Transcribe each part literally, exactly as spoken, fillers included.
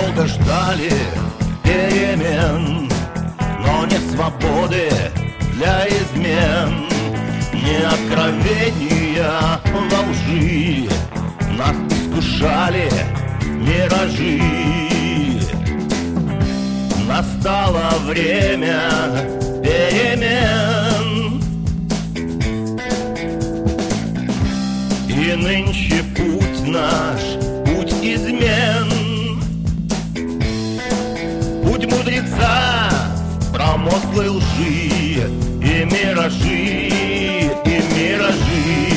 долго ждали перемен, но нет свободы для измен. Не откровения во лжи, нас искушали миражи. Настало время перемен, и нынче путь наш, путь измен. Путь мудреца, промозглой лжи и миражи, и миражи.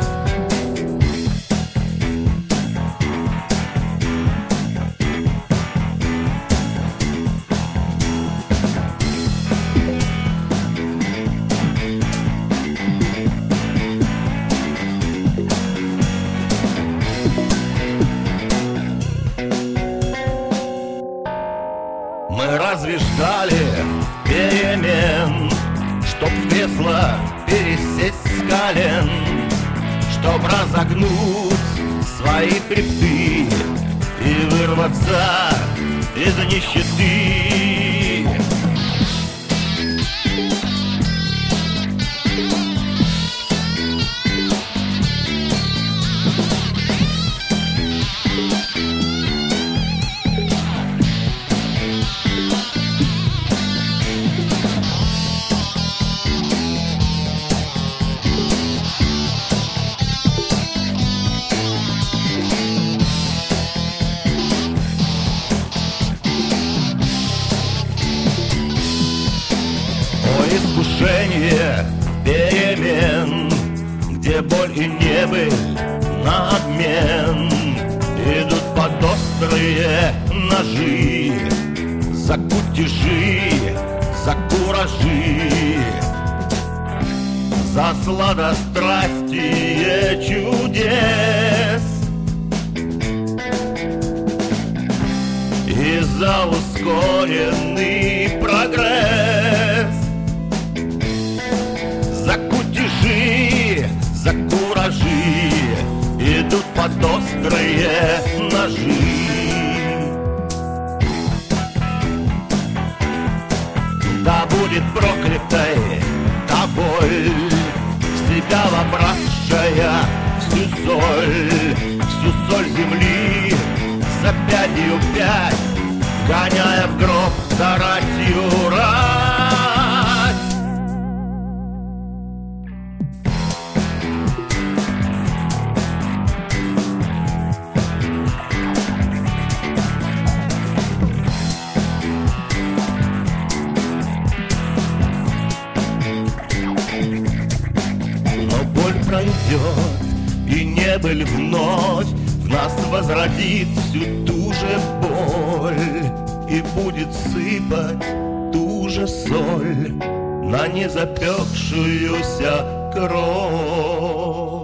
Мы разве ждали перемен, чтоб в кресло пересесть с колен, чтоб разогнуть свои хребты и вырваться из нищеты? Искушение перемен, где боль и небыль на обмен, идут под острые ножи, за кутежи, за куражи, за сладострастие чудес и за ускоренный прогресс. За кутежи, за куражи идут под острые ножи. Да будет проклятой та боль, в себя вобравшая всю соль, всю соль земли, за пятью пять, гоняя в гроб за ратью рать. Пройдет, и небыль вновь в нас возродит всю ту же боль, и будет сыпать ту же соль на незапекшуюся кровь.